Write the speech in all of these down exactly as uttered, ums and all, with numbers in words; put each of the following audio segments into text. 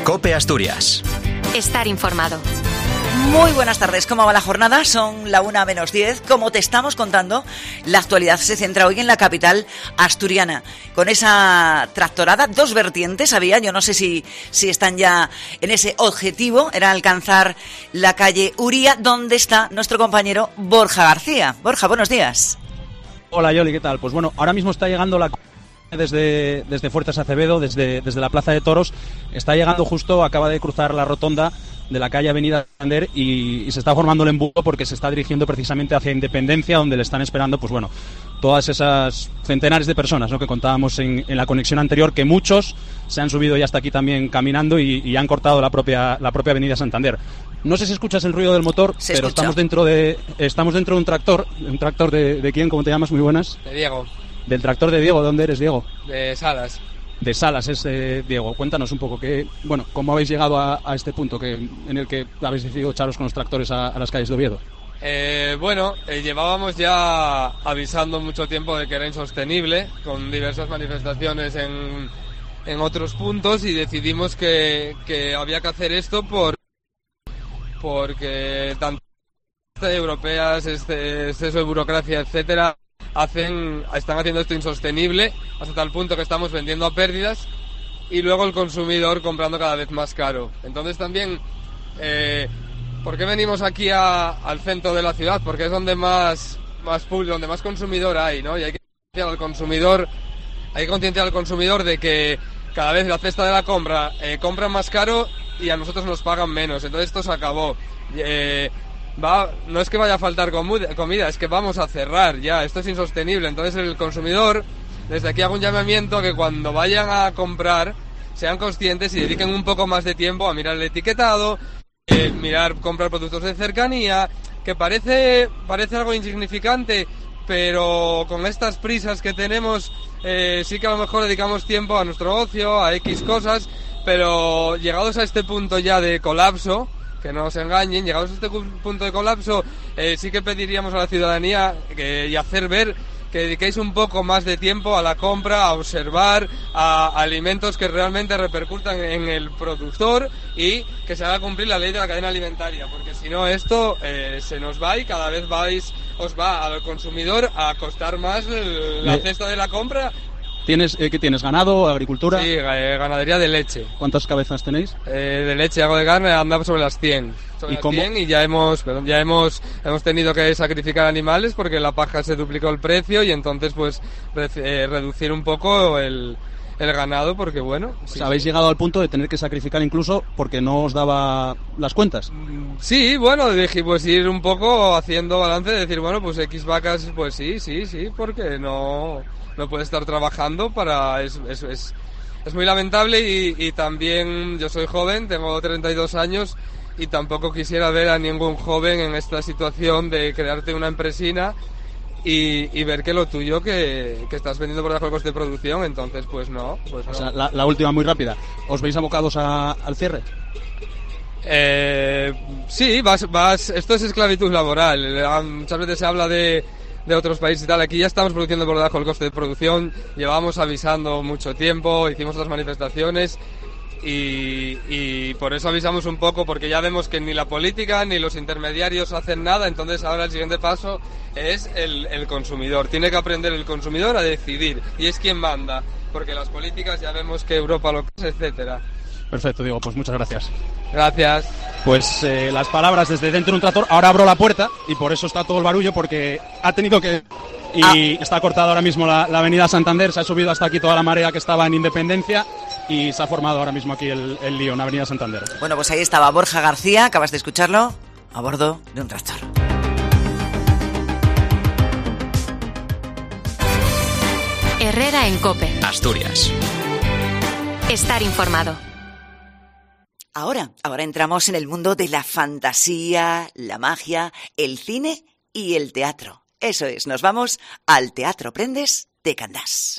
COPE Asturias. Estar informado. Muy buenas tardes, ¿cómo va la jornada? Son la una menos diez. Como te estamos contando, la actualidad se centra hoy en la capital asturiana. Con esa tractorada, dos vertientes había, yo no sé si, si están ya en ese objetivo, era alcanzar la calle Uría, donde está nuestro compañero Borja García. Borja, buenos días. Hola Yoli, ¿qué tal? Pues bueno, ahora mismo está llegando la... Desde, desde Fuertes Acevedo, desde, desde la Plaza de Toros, está llegando justo, acaba de cruzar la rotonda de la calle Avenida Santander y, y se está formando el embudo porque se está dirigiendo precisamente hacia Independencia, donde le están esperando, pues bueno, todas esas centenares de personas, ¿no?, que contábamos en, en la conexión anterior, que muchos se han subido ya hasta aquí también caminando y, y han cortado la propia, la propia Avenida Santander. No sé si escuchas el ruido del motor, se pero escucha. estamos dentro de estamos dentro de un tractor, un tractor de, de quién, ¿cómo te llamas? Muy buenas. De Diego. Del tractor de Diego. ¿De dónde eres, Diego? De Salas. De Salas es eh, Diego. Cuéntanos un poco que, bueno, cómo habéis llegado a, a este punto que en el que habéis decidido echaros con los tractores a, a las calles de Oviedo. Eh, bueno, eh, llevábamos ya avisando mucho tiempo de que era insostenible, con diversas manifestaciones en, en otros puntos, y decidimos que, que había que hacer esto por porque tanto europeas, este exceso de burocracia, etcétera, hacen están haciendo esto insostenible hasta tal punto que estamos vendiendo a pérdidas y luego el consumidor comprando cada vez más caro. Entonces también, eh, ¿por qué venimos aquí a, al centro de la ciudad? Porque es donde más más público, donde más consumidor hay, ¿no? Y hay que concienciar al consumidor, hay que concienciar al consumidor de que cada vez la cesta de la compra eh, compran más caro y a nosotros nos pagan menos. Entonces esto se acabó. Eh, Va, no es que vaya a faltar comida, es que vamos a cerrar ya, esto es insostenible. Entonces el consumidor, desde aquí hago un llamamiento a que cuando vayan a comprar sean conscientes y dediquen un poco más de tiempo a mirar el etiquetado, eh, mirar, comprar productos de cercanía, que parece, parece algo insignificante, pero con estas prisas que tenemos, eh, sí que a lo mejor dedicamos tiempo a nuestro ocio, a X cosas, pero llegados a este punto ya de colapso, que no se engañen, llegados a este punto de colapso, eh, sí que pediríamos a la ciudadanía que, y hacer ver que dediquéis un poco más de tiempo a la compra, a observar, a, a alimentos que realmente repercutan en el productor y que se haga cumplir la ley de la cadena alimentaria, porque si no esto eh, se nos va y cada vez vais, os va al consumidor a costar más el, la cesta de la compra. ¿Tienes, eh, ¿Qué tienes? ¿Ganado? ¿Agricultura? Sí, eh, ganadería de leche. ¿Cuántas cabezas tenéis? Eh, de leche, hago de carne, andamos sobre las cien. Sobre ¿Y las cómo? cien y ya hemos, perdón, ya hemos, hemos tenido que sacrificar animales porque la paja se duplicó el precio y entonces pues re, eh, reducir un poco el, el ganado porque bueno... O sí, sea, habéis sí. llegado al punto de tener que sacrificar incluso porque no os daba las cuentas. Sí, bueno, dije pues ir un poco haciendo balance, de decir bueno pues X vacas, pues sí, sí, sí, porque no... no puede estar trabajando para... Es, es, es, es muy lamentable y, y también yo soy joven, tengo treinta y dos años y tampoco quisiera ver a ningún joven en esta situación de crearte una empresina y, y ver que lo tuyo que, que estás vendiendo por debajo del coste de producción, entonces pues no. Pues O no. sea, la, la última muy rápida. ¿Os veis abocados a, al cierre? Eh, sí, vas, vas, esto es esclavitud laboral. Muchas veces se habla de... de otros países y tal, aquí ya estamos produciendo por debajo del coste de producción, llevamos avisando mucho tiempo, hicimos otras manifestaciones y, y por eso avisamos un poco, porque ya vemos que ni la política ni los intermediarios hacen nada, entonces ahora el siguiente paso es el, el consumidor, tiene que aprender el consumidor a decidir y es quien manda, porque las políticas ya vemos que Europa lo es, etcétera. Perfecto, Diego, pues muchas gracias. Gracias. Pues eh, las palabras desde dentro de un tractor. Ahora abro la puerta y por eso está todo el barullo, porque ha tenido que... Y ah. está cortada ahora mismo la, la avenida Santander, se ha subido hasta aquí toda la marea que estaba en Independencia y se ha formado ahora mismo aquí el, el lío en la avenida Santander. Bueno, pues ahí estaba Borja García, acabas de escucharlo, a bordo de un tractor. Herrera en COPE. Asturias. Estar informado. Ahora, ahora entramos en el mundo de la fantasía, la magia, el cine y el teatro. Eso es, nos vamos al Teatro Prendes de Candás.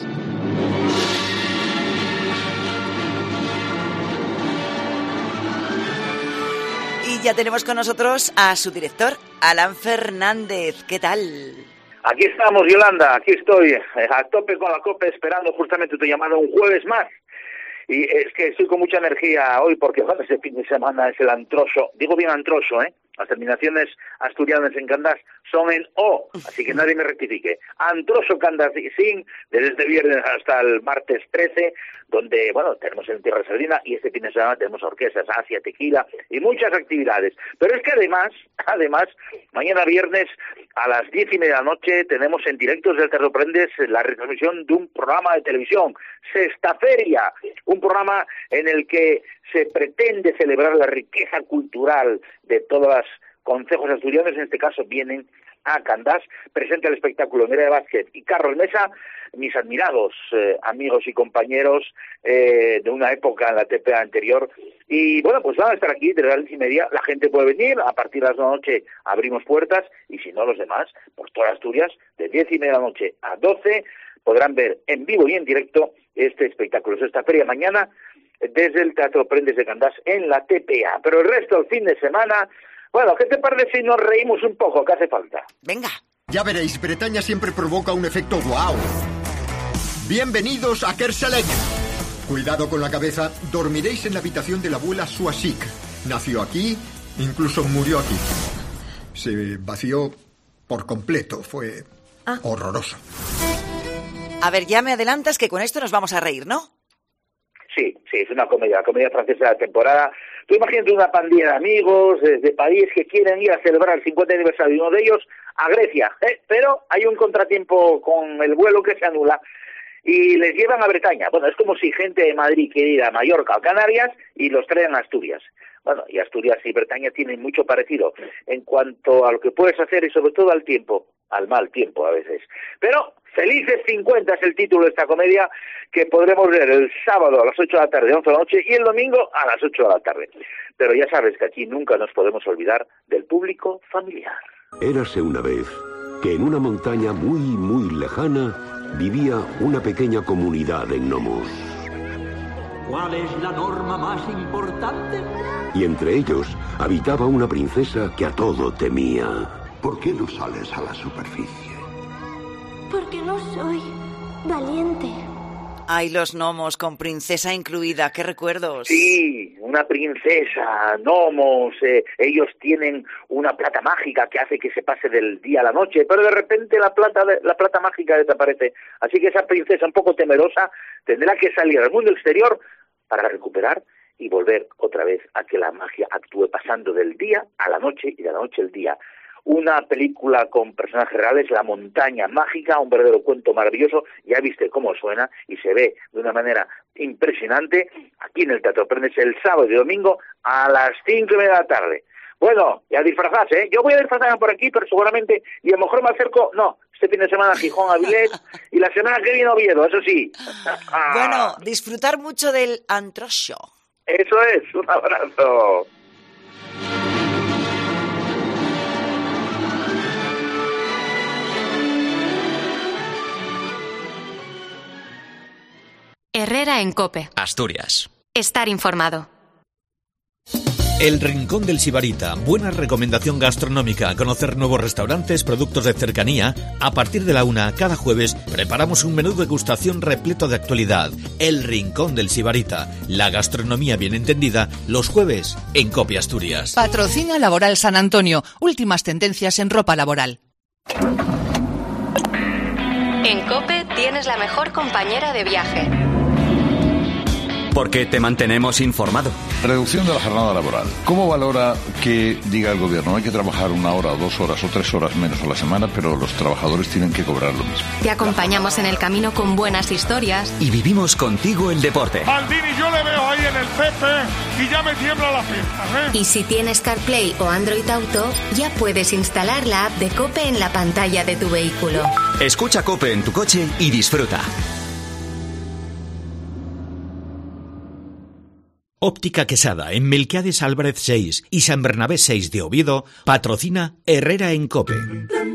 Y ya tenemos con nosotros a su director, Alan Fernández. ¿Qué tal? Aquí estamos, Yolanda, aquí estoy, a tope con la COPE, esperando justamente tu llamada un jueves más. Y es que estoy con mucha energía hoy porque, bueno, este fin de semana es el antroso. Digo bien antroso, ¿eh? Las terminaciones asturianas en Candás son en O, así que nadie me rectifique. Antroso Candasín, desde este viernes hasta el martes trece, donde, bueno, tenemos en Tierra Sardina y este fin de semana tenemos orquestas, Asia, Tequila y muchas actividades. Pero es que además, además, mañana viernes a las diez y media de la noche tenemos en directo desde el Teatro Prendes la retransmisión de un programa de televisión, Sexta Feria, un programa en el que se pretende celebrar la riqueza cultural de todos los concejos asturianos, en este caso vienen a Candás, presenta el espectáculo Nerea Vázquez y Carlos Mesa, mis admirados eh, amigos y compañeros eh, de una época en la T P A anterior, y bueno, pues van a estar aquí desde las diez y media, la gente puede venir, a partir de las nueve de la noche abrimos puertas, y si no los demás, por toda Asturias, de diez y media de la noche a doce, podrán ver en vivo y en directo este espectáculo. Esta feria mañana desde el Teatro Prendes de Candás en la T P A. Pero el resto del fin de semana, bueno, ¿qué te parece si nos reímos un poco? ¿Qué hace falta? Venga. Ya veréis, Bretaña siempre provoca un efecto wow. Bienvenidos a Kerselec. Cuidado con la cabeza, dormiréis en la habitación de la abuela Suasik. Nació aquí, incluso murió aquí. Se vació por completo, fue ah. horroroso. A ver, ya me adelantas que con esto nos vamos a reír, ¿no? Sí, sí, es una comedia, la comedia francesa de la temporada. Tú imagínate una pandilla de amigos desde París que quieren ir a celebrar el cincuenta aniversario de uno de ellos a Grecia, ¿eh? Pero hay un contratiempo con el vuelo que se anula y les llevan a Bretaña. Bueno, es como si gente de Madrid quiere ir a Mallorca o Canarias y los traen a Asturias. Bueno, y Asturias y Bretaña tienen mucho parecido en cuanto a lo que puedes hacer y sobre todo al tiempo, al mal tiempo a veces. Pero Felices cincuenta es el título de esta comedia que podremos ver el sábado a las ocho de la tarde, once de la noche, y el domingo a las ocho de la tarde. Pero ya sabes que aquí nunca nos podemos olvidar del público familiar. Érase una vez que en una montaña muy, muy lejana vivía una pequeña comunidad de gnomos. ¿Cuál es la norma más importante? Y entre ellos habitaba una princesa que a todo temía. ¿Por qué no sales a la superficie? Porque no soy valiente. Ay, los gnomos con princesa incluida, qué recuerdos. Sí, una princesa, gnomos, eh, ellos tienen una plata mágica que hace que se pase del día a la noche, pero de repente la plata de, la plata mágica desaparece. Así que esa princesa un poco temerosa tendrá que salir al mundo exterior para recuperar y volver otra vez a que la magia actúe pasando del día a la noche y de la noche al día. Una película con personajes reales, La montaña mágica, un verdadero cuento maravilloso. Ya viste cómo suena y se ve de una manera impresionante aquí en el Teatro Prendes el sábado y domingo a las cinco y media de la tarde. Bueno, y a disfrazarse, ¿eh? Yo voy a disfrazarme por aquí, pero seguramente, y a lo mejor me acerco, no, este fin de semana a Gijón, a Avilés, y la semana que viene a Oviedo, eso sí. Bueno, disfrutar mucho del antrocho. Eso es, un abrazo. Herrera en COPE. Asturias. Estar informado. El Rincón del Sibarita, buena recomendación gastronómica, conocer nuevos restaurantes, productos de cercanía. A partir de la una, cada jueves, preparamos un menú de degustación repleto de actualidad. El Rincón del Sibarita, la gastronomía bien entendida, los jueves en COPE Asturias. Patrocina Laboral San Antonio, últimas tendencias en ropa laboral. En COPE tienes la mejor compañera de viaje. Porque te mantenemos informado. Reducción de la jornada laboral. ¿Cómo valora que diga el gobierno hay que trabajar una hora, o dos horas o tres horas menos a la semana, pero los trabajadores tienen que cobrar lo mismo? Te acompañamos en el camino con buenas historias. Y vivimos contigo el deporte. Maldini, yo le veo ahí en el C P y ya me tiembla la pierna, ¿eh? Y si tienes CarPlay o Android Auto, ya puedes instalar la app de COPE en la pantalla de tu vehículo. Escucha COPE en tu coche y disfruta. Óptica Quesada, en Melquiades Álvarez seis y San Bernabé seis de Oviedo, patrocina Herrera en COPE.